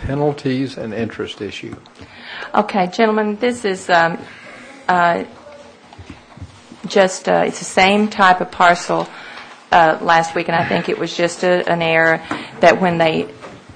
penalties and interest issue. Okay, gentlemen, this is it's the same type of parcel last week, and I think it was just an error that when they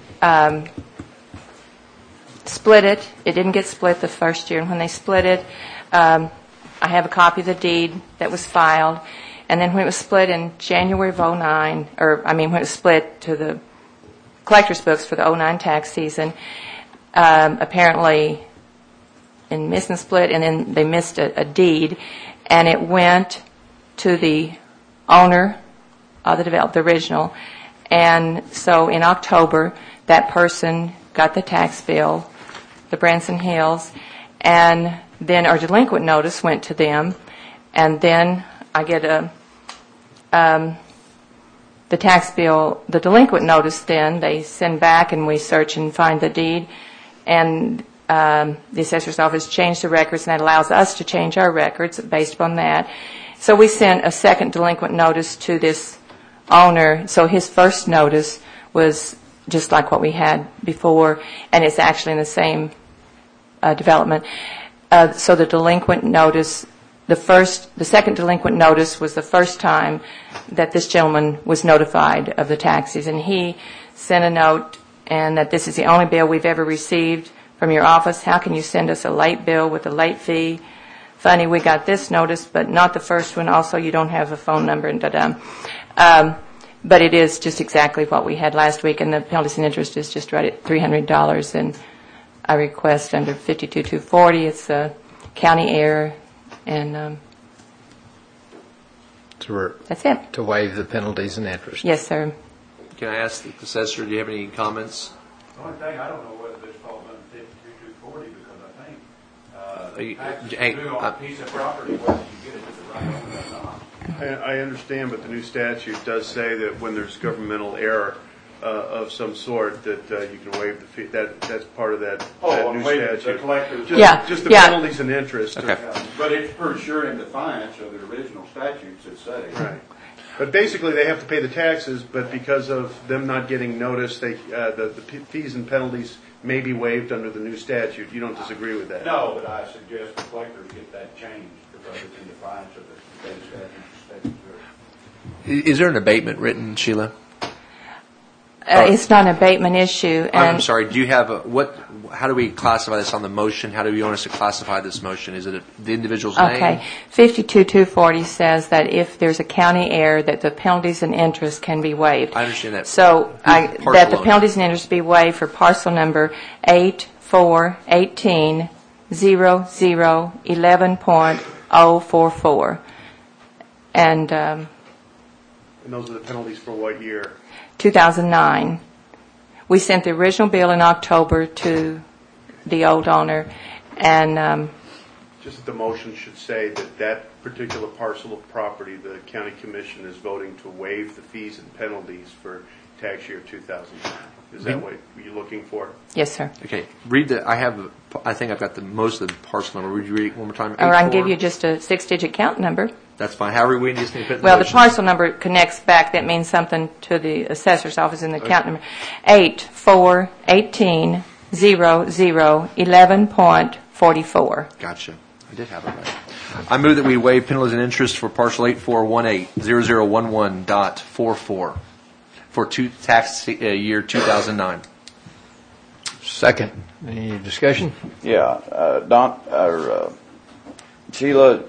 split it, it didn't get split the first year, and when they split it, I have a copy of the deed that was filed, and then when it was split in January of 2009, when it was split to the collector's books for the 2009 tax season, apparently in missing split, and then they missed a deed, and it went to the owner of the original. And so in October, that person got the tax bill, the Branson Hills, and then our delinquent notice went to them, and then I get the tax bill, the delinquent notice, then they send back and we search and find the deed, and the assessor's office changed the records, and that allows us to change our records based upon that. So we sent a second delinquent notice to this owner. So his first notice was just like what we had before, and it's actually in the same development. So the delinquent notice, the second delinquent notice was the first time that this gentleman was notified of the taxes, and he sent a note, and that this is the only bill we've ever received from your office. How can you send us a late bill with a late fee? Funny, we got this notice, but not the first one. Also, you don't have a phone number, and da-da. But it is just exactly what we had last week, and the penalties and interest is just right at $300, and I request under 52-240. It's a county error, and that's it. To waive the penalties and interest. Yes, sir. Can I ask the assessor, do you have any comments? The only thing, I don't know whether this falls under 52-240, because I think taxes due on a piece of property, whether you get it to the right owner or not. I understand, but the new statute does say that when there's governmental error of some sort, that you can waive the fee. That's part of that new statute. The collector's just the penalties and interest. Okay. But it's for sure in defiance of the original statutes that say. Right. But basically, they have to pay the taxes, but because of them not getting notice, the fees and penalties may be waived under the new statute. You don't disagree with that? No, but I suggest the collector get that changed because it's in defiance of the state statute. Is there an abatement written, Sheila? It's not an abatement issue. And I'm sorry. Do you have how do we classify this on the motion? How do you want us to classify this motion? Is it the individual's name? Okay. 52-240 says that if there's a county error, that the penalties and interest can be waived. I understand that. So that the penalties and interest be waived for parcel number 84180011.044. And those are the penalties for what year? 2009. We sent the original bill in October to the old owner, and just the motion should say that particular parcel of property, the county commission is voting to waive the fees and penalties for tax year 2009. Is that what you're looking for? Yes, sir. Okay. I think I've got most of the parcel number. Would you read it one more time? Or I can give you just a 6-digit count number. That's fine. However, we just need to put the parcel number connects back. That means something to the assessor's office in the count number. 84180011.44. Gotcha. I did have it right. I move that we waive penalties and interest for parcel 84180011.44 for tax year 2009. Second. Any discussion? Yeah. Sheila,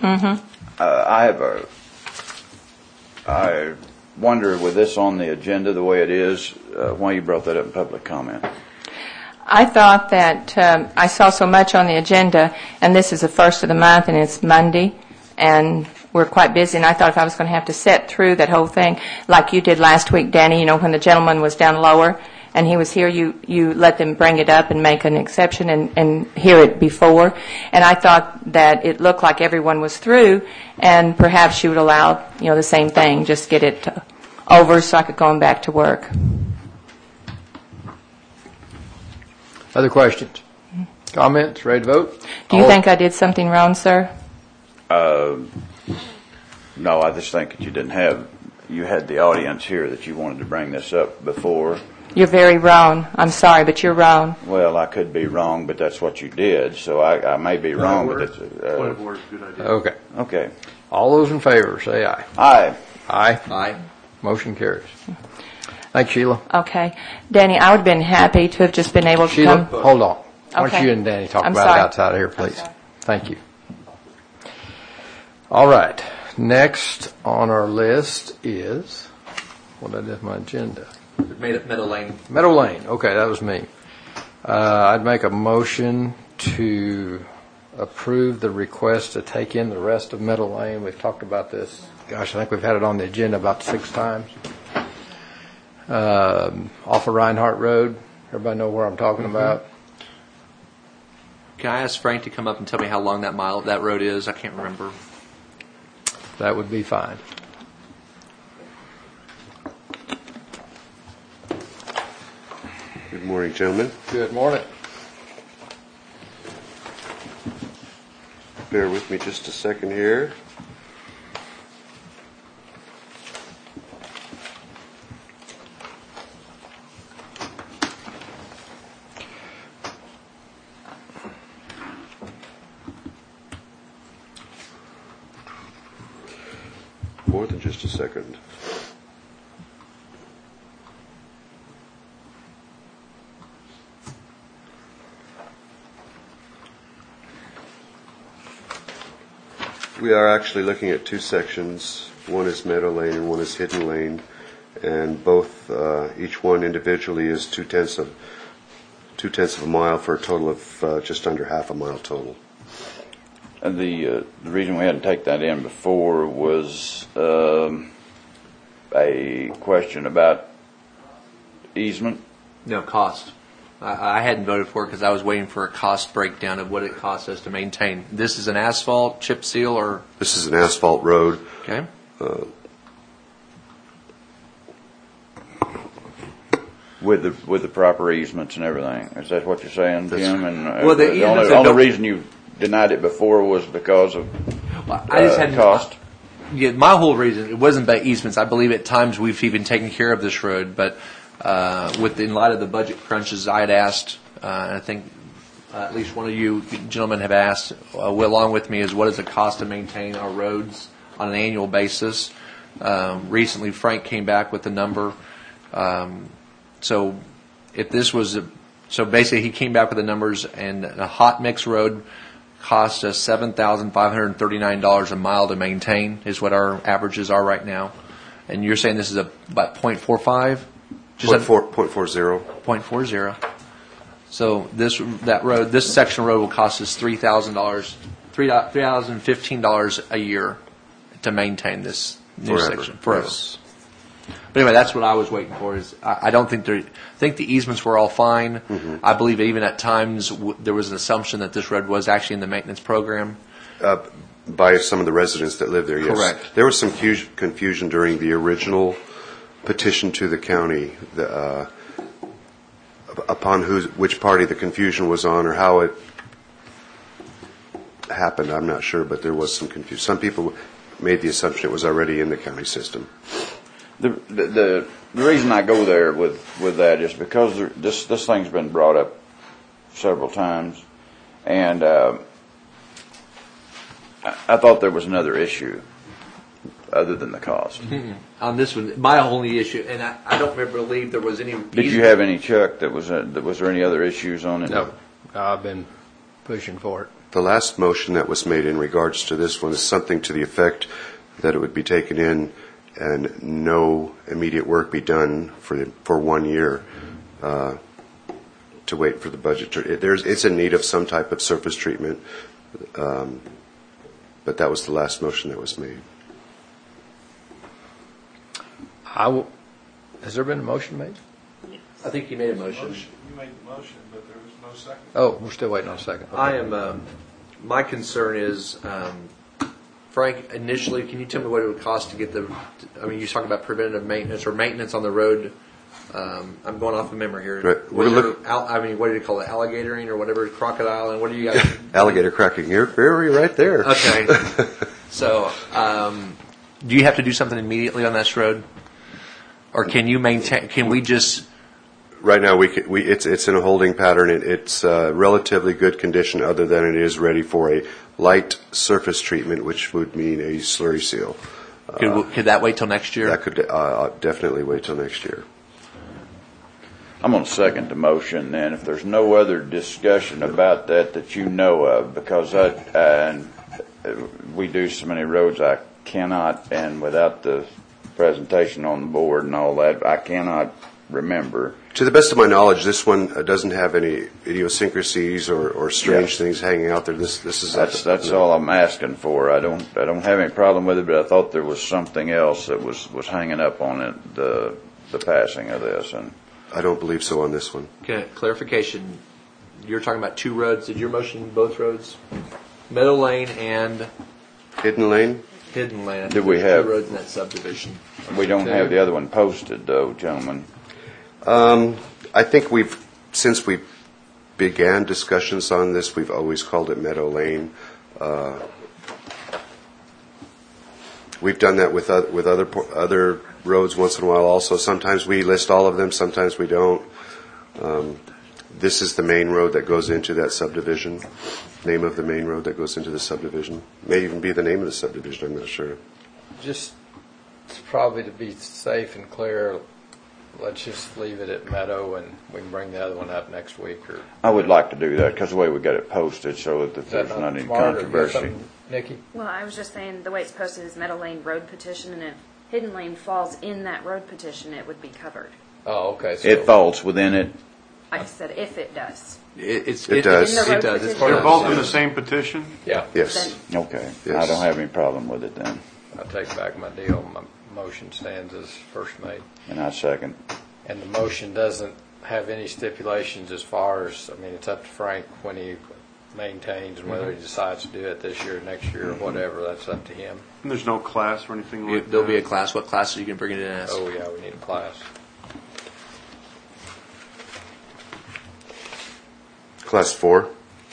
I wonder, with this on the agenda the way it is, why you brought that up in public comment. I thought that I saw so much on the agenda, and this is the first of the month, and it's Monday, and we're quite busy, and I thought if I was going to have to sit through that whole thing, like you did last week, Danny, when the gentleman was down lower, and he was here, you let them bring it up and make an exception and hear it before. And I thought that it looked like everyone was through, and perhaps you would allow, the same thing, just get it over so I could go on back to work. Other questions? Comments? Ready to vote? Do you think I did something wrong, sir? No, I just think that you had the audience here that you wanted to bring this up before. You're very wrong. I'm sorry, but you're wrong. Well, I could be wrong, but that's what you did, so I may be wrong, but that's, Point of order is a good idea. Okay. okay. All those in favor, say aye. Aye. Aye. Aye. Motion carries. Thanks, Sheila. Okay. Danny, I would have been happy to have just been able to Sheila, come. hold on. Why don't Okay. you and Danny talk I'm about sorry. it outside of here, please? sorry. Thank you. All right. Next on our list is, what I did with my agenda? Meadow Lane. Meadow Lane. Okay, that was me. I'd make a motion to approve the request to take in the rest of Meadow Lane. We've talked about this. Gosh, I think we've had it on the agenda about 6 times. Off of Reinhardt Road. Everybody know where I'm talking about? Can I ask Frank to come up and tell me how long that road is? I can't remember. That would be fine. Good morning, gentlemen. Good morning. Bear with me just a second here. More than just a second. We are actually looking at 2 sections. One is Meadow Lane and one is Hidden Lane, and both, each one individually is 2/10 of a mile for a total of just under half a mile total. And the reason we hadn't taken that in before was a question about easement. No, cost. I hadn't voted for it because I was waiting for a cost breakdown of what it costs us to maintain. This is an asphalt, chip seal, or? This is an asphalt road. Okay. With the proper easements and everything. Is that what you're saying, Jim? And Well, the easements that only don't- reason you denied it before was because of I just had cost. Yeah, my whole reason, it wasn't about easements. I believe at times we've even taken care of this road, but in light of the budget crunches, I had asked, and I think at least one of you gentlemen have asked, along with me, is what is the cost to maintain our roads on an annual basis? Recently, Frank came back with the number. So if this was so basically he came back with the numbers, and a hot mix road costs us $7,539 a mile to maintain is what our averages are right now. And you're saying this is about 0.45? Just 0.40. 0.40. So this section of road will cost us $3,015 a year to maintain this new Forever, section for yes. us. But anyway, that's what I was waiting for. I don't think I think the easements were all fine. Mm-hmm. I believe even at times there was an assumption that this road was actually in the maintenance program. By some of the residents that live there, yes. Correct. There was some confusion during the original petition to the county upon which party the confusion was on or how it happened. I'm not sure, but there was some confusion. Some people made the assumption it was already in the county system. The reason I go there with that is because this thing's been brought up several times, and I thought there was another issue other than the cost. On this one, my only issue, and I don't believe there was any. Did you have any, Chuck? Was there any other issues on it? No, I've been pushing for it. The last motion that was made in regards to this one is something to the effect that it would be taken in and no immediate work be done for 1 year to wait for the budget. It's in need of some type of surface treatment, but that was the last motion that was made. Has there been a motion made? I think you made a motion. You made the motion, but there was no second. Oh, we're still waiting on a second. Okay. I am. My concern is, Frank. Initially, can you tell me what it would cost to get the? I mean, you're talking about preventative maintenance or maintenance on the road. I'm going off of memory here. Right. What do you call it? Alligatoring or whatever? Crocodile and what do you guys? Alligator cracking. You're right there. Okay. So, do you have to do something immediately on this road, or can you maintain? Can we just Right now, it's in a holding pattern. It's relatively good condition, other than it is ready for a light surface treatment, which would mean a slurry seal. Could that wait till next year? That could definitely wait till next year. I'm going to second the motion then, if there's no other discussion about that you know of, because we do so many roads I cannot, and without the presentation on the board and all that, I cannot remember. To the best of my knowledge, this one doesn't have any idiosyncrasies or strange things hanging out there. That's all I'm asking for. I don't have any problem with it, but I thought there was something else that was hanging up on it, the passing of this, and I don't believe so on this one. Okay, clarification. You're talking about two roads. Did your motion both roads? Meadow Lane and Hidden Lane? Hidden Lane. Did we have two roads in that subdivision? We don't have the other one posted, though, gentlemen. I think since we began discussions on this, we've always called it Meadow Lane. We've done that with other roads once in a while also. Sometimes we list all of them, sometimes we don't. This is the main road that goes into that subdivision. Name of the main road that goes into the subdivision. May even be the name of the subdivision, I'm not sure. Just probably to be safe and clear, let's just leave it at Meadow, and we can bring the other one up next week. Or I would like to do that because the way we got it posted, so that there's not not any smart, or do controversy. something, Nikki? Well, I was just saying the way it's posted is Meadow Lane Road Petition, and if Hidden Lane falls in that road petition, it would be covered. Oh, okay. So It falls within it. I just said if it does. It does. In the road It does. It's petition? part They're of both the in the same petition? yeah, Yes. Okay. Yes. I don't have any problem with it then, I'll take back my deal. My motion stands as first made. and I second. And the motion doesn't have any stipulations as far as, I mean, it's up to Frank when he maintains and whether he decides to do it this year, next year, or whatever. That's up to him. And there's no class or anything like that? There'll be a class. What class are you going to bring it in as? Oh, yeah, we need a class. Class 4.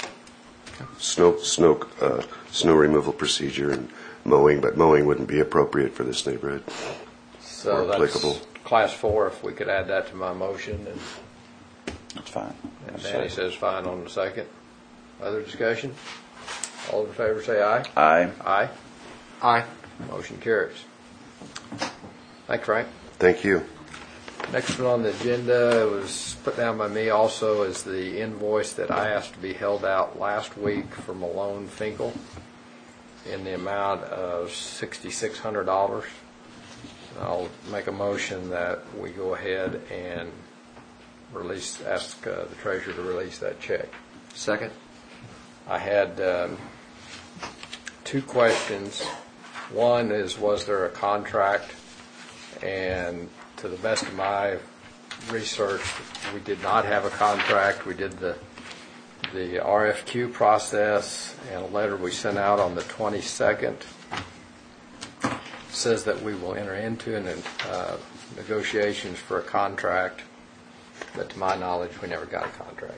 Snow removal procedure and mowing, but mowing wouldn't be appropriate for this neighborhood. So Or that's applicable. class 4, if we could add that to my motion. That's fine. And Danny says fine on the second. Other discussion? All in favor say aye. Aye. Aye. Aye. Motion carries. Thank you, Frank. Thank you. Next one on the agenda was put down by me also is the invoice that I asked to be held out last week for Malone Finkel in the amount of $6,600. I'll make a motion that we go ahead and ask the treasurer to release that check. Second. I had two questions. One is, was there a contract? And to the best of my research, we did not have a contract. We did the RFQ process, and a letter we sent out on the 22nd says that we will enter into negotiations for a contract, but to my knowledge, we never got a contract.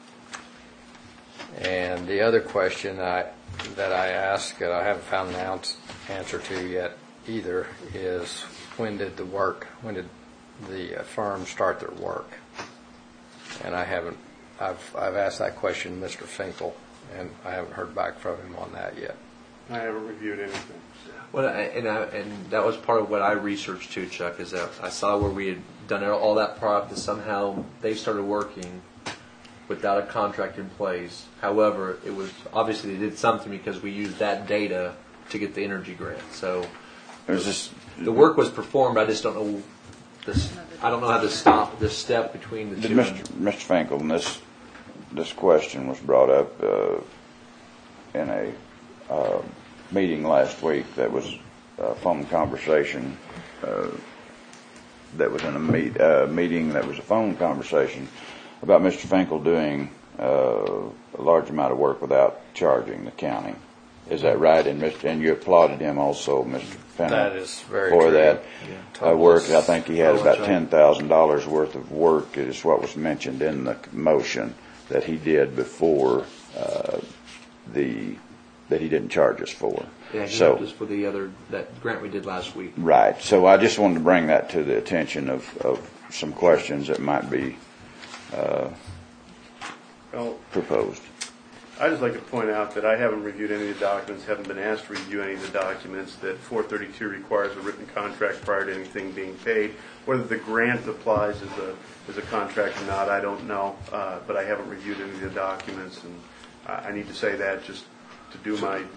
And the other question that I asked, that I haven't found an answer to yet either, is when did the firm start their work? And I've asked that question to Mr. Finkel, and I haven't heard back from him on that yet. I haven't reviewed anything. Well, and that was part of what I researched too, Chuck, is that I saw where we had done all that product, and somehow they started working without a contract in place. However, it was obviously they did something because we used that data to get the energy grant. So It was just the work was performed. I just don't know this. I don't know how to stop this step between the two. Mr. Finkel, and this question was brought up in a meeting last week. That was a phone conversation. That was in a meeting. That was a phone conversation about Mr. Finkel doing a large amount of work without charging the county. Is that right? And you applauded him also, Mr. Fenner, That is very for true. that work. I think he had Oh, about that's right. $10,000 worth of work. Is what was mentioned in the motion that he did before that he didn't charge us for. Yeah, he So helped us for that grant we did last week. right. So I just wanted to bring that to the attention of some questions that might be Well, proposed. I'd just like to point out that I haven't reviewed any of the documents, haven't been asked to review any of the documents, that 432 requires a written contract prior to anything being paid. Whether the grant applies as a contract or not, I don't know, but I haven't reviewed any of the documents, and I need to say that just to do my